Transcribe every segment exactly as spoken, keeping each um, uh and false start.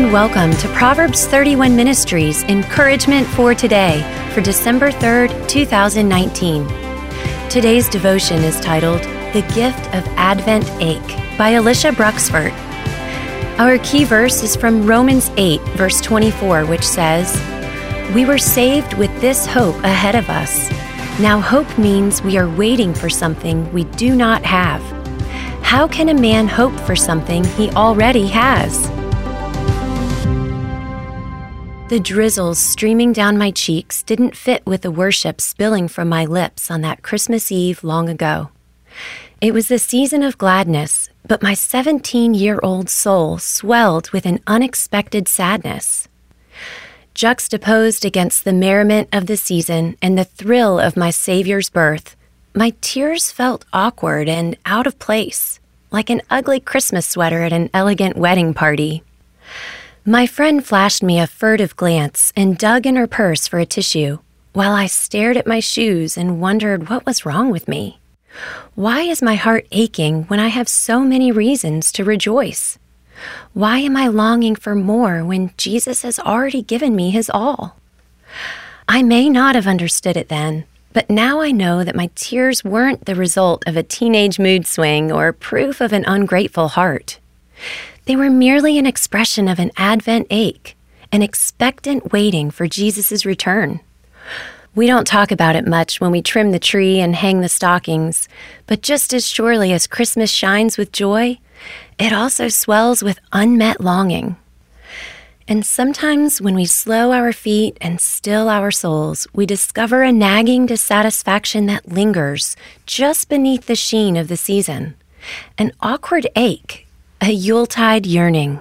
and welcome to Proverbs thirty-one Ministries Encouragement for Today for December third, two thousand nineteen. Today's devotion is titled The Gift of Advent Ache by Alicia Bruxford. Our key verse is from Romans eight, verse twenty-four, which says, "We were saved with this hope ahead of us. Now hope means we are waiting for something we do not have. How can a man hope for something he already has?" The drizzles streaming down my cheeks didn't fit with the worship spilling from my lips on that Christmas Eve long ago. It was the season of gladness, but my seventeen-year-old soul swelled with an unexpected sadness. Juxtaposed against the merriment of the season and the thrill of my Savior's birth, my tears felt awkward and out of place, like an ugly Christmas sweater at an elegant wedding party. My friend flashed me a furtive glance and dug in her purse for a tissue, while I stared at my shoes and wondered what was wrong with me. Why is my heart aching when I have so many reasons to rejoice? Why am I longing for more when Jesus has already given me his all? I may not have understood it then, but now I know that my tears weren't the result of a teenage mood swing or proof of an ungrateful heart. They were merely an expression of an Advent ache, an expectant waiting for Jesus' return. We don't talk about it much when we trim the tree and hang the stockings, but just as surely as Christmas shines with joy, it also swells with unmet longing. And sometimes when we slow our feet and still our souls, we discover a nagging dissatisfaction that lingers just beneath the sheen of the season, an awkward ache, a Yuletide yearning.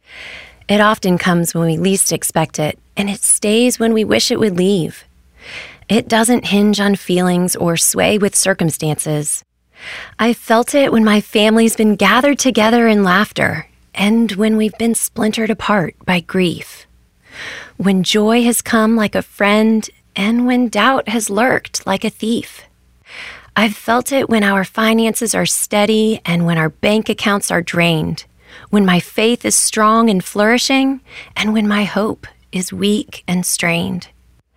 It often comes when we least expect it, and it stays when we wish it would leave. It doesn't hinge on feelings or sway with circumstances. I've felt it when my family's been gathered together in laughter, and when we've been splintered apart by grief. When joy has come like a friend, and when doubt has lurked like a thief. I've felt it when our finances are steady and when our bank accounts are drained, when my faith is strong and flourishing, and when my hope is weak and strained.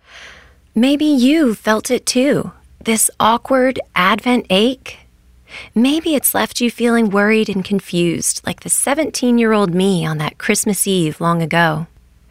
Maybe you felt it too, this awkward Advent ache. Maybe it's left you feeling worried and confused like the seventeen-year-old me on that Christmas Eve long ago.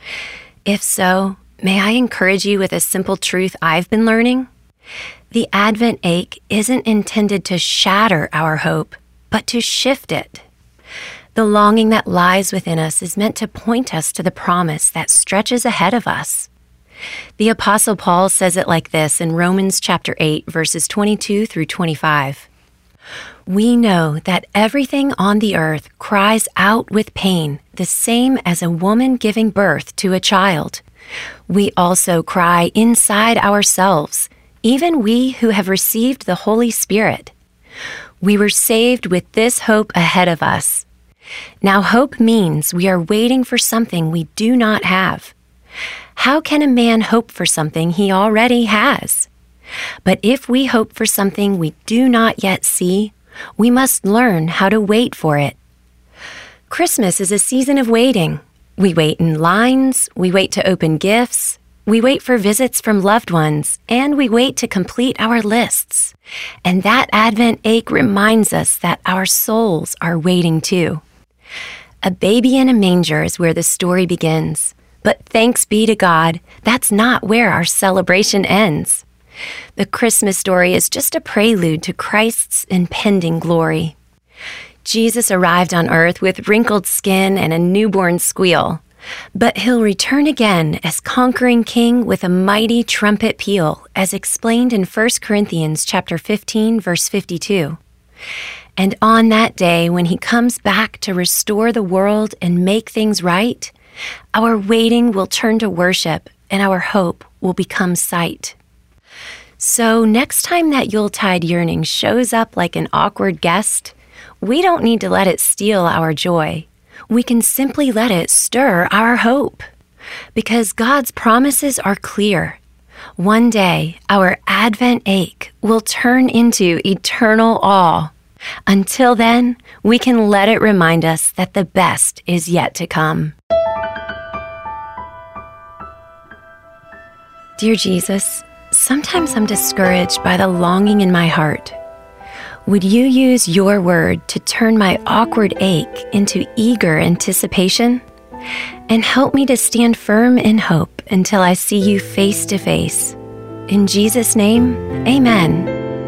If so, may I encourage you with a simple truth I've been learning? The Advent ache isn't intended to shatter our hope, but to shift it. The longing that lies within us is meant to point us to the promise that stretches ahead of us. The Apostle Paul says it like this in Romans chapter eight, verses twenty-two through twenty-five. "We know that everything on the earth cries out with pain, the same as a woman giving birth to a child. We also cry inside ourselves, even we who have received the Holy Spirit. We were saved with this hope ahead of us. Now hope means we are waiting for something we do not have. How can a man hope for something he already has? But if we hope for something we do not yet see, we must learn how to wait for it." Christmas is a season of waiting. We wait in lines, we wait to open gifts, we wait for visits from loved ones, and we wait to complete our lists. And that Advent ache reminds us that our souls are waiting too. A baby in a manger is where the story begins. But thanks be to God, that's not where our celebration ends. The Christmas story is just a prelude to Christ's impending glory. Jesus arrived on earth with wrinkled skin and a newborn squeal. But he'll return again as conquering king with a mighty trumpet peal, as explained in First Corinthians chapter fifteen, verse fifty-two. And on that day, when he comes back to restore the world and make things right, our waiting will turn to worship and our hope will become sight. So next time that Yuletide yearning shows up like an awkward guest, we don't need to let it steal our joy. We can simply let it stir our hope. Because God's promises are clear. One day, our Advent ache will turn into eternal awe. Until then, we can let it remind us that the best is yet to come. Dear Jesus, sometimes I'm discouraged by the longing in my heart. Would you use your word to turn my awkward ache into eager anticipation? And help me to stand firm in hope until I see you face to face. In Jesus' name, amen.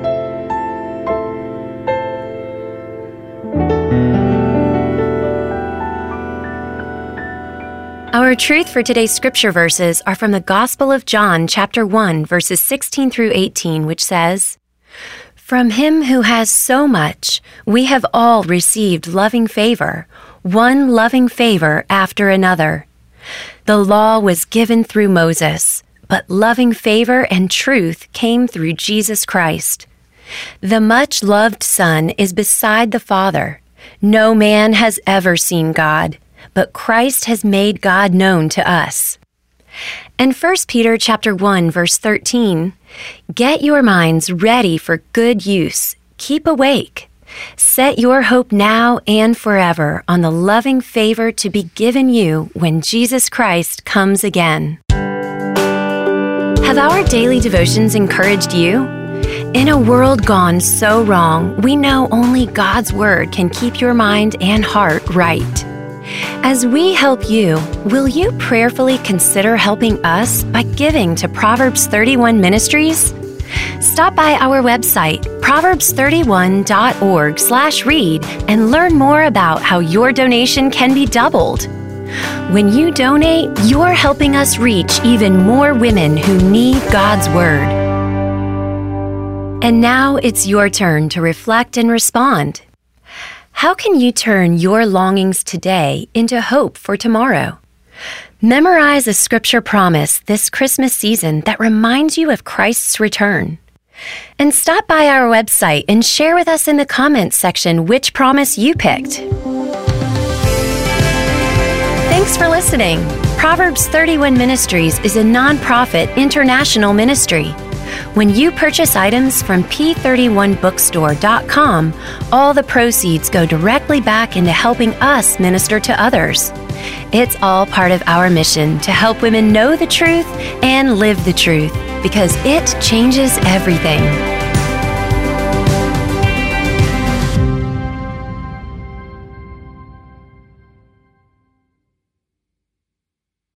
Our truth for today's scripture verses are from the Gospel of John, chapter one, verses sixteen through eighteen, which says, "From him who has so much, we have all received loving favor, one loving favor after another. The law was given through Moses, but loving favor and truth came through Jesus Christ. The much-loved Son is beside the Father. No man has ever seen God, but Christ has made God known to us." And First Peter chapter one, verse thirteen, "Get your minds ready for good use. Keep awake. Set your hope now and forever on the loving favor to be given you when Jesus Christ comes again." Have our daily devotions encouraged you? In a world gone so wrong, we know only God's Word can keep your mind and heart right. As we help you, will you prayerfully consider helping us by giving to Proverbs thirty-one Ministries? Stop by our website, proverbs thirty-one dot org slash read, and learn more about how your donation can be doubled. When you donate, you're helping us reach even more women who need God's Word. And now it's your turn to reflect and respond. How can you turn your longings today into hope for tomorrow? Memorize a scripture promise this Christmas season that reminds you of Christ's return. And stop by our website and share with us in the comments section which promise you picked. Thanks for listening. Proverbs thirty-one Ministries is a nonprofit international ministry. When you purchase items from p thirty-one bookstore dot com, all the proceeds go directly back into helping us minister to others. It's all part of our mission to help women know the truth and live the truth, because it changes everything.